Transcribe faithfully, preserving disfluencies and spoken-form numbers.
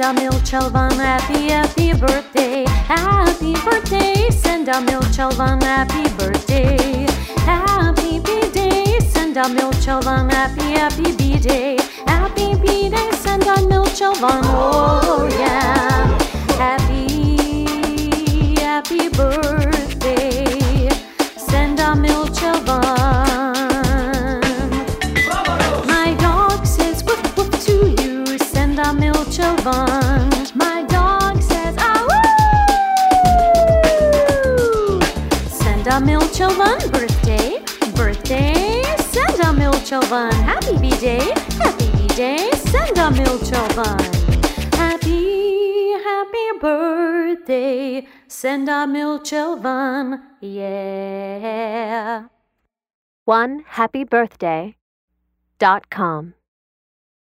Senda Milchalvan, happy, happy birthday. Happy birthday, Senda Milchalvan, happy birthday. Happy B-Day, Senda Milchalvan, happy, happy B-Day. Happy B-Day, Senda Milchalvan, oh yeah. Happy, happy birthday, Senda Milchalvan. My dog says woof woof to you, Senda Milchalvan. My dog says ah woo. Senda Milchalvan, birthday, birthday, Senda Milchalvan. Happy B-Day, happy B-Day, Senda Milchalvan. Happy, happy birthday, Senda Milchalvan, yeah. one happy birthday dot com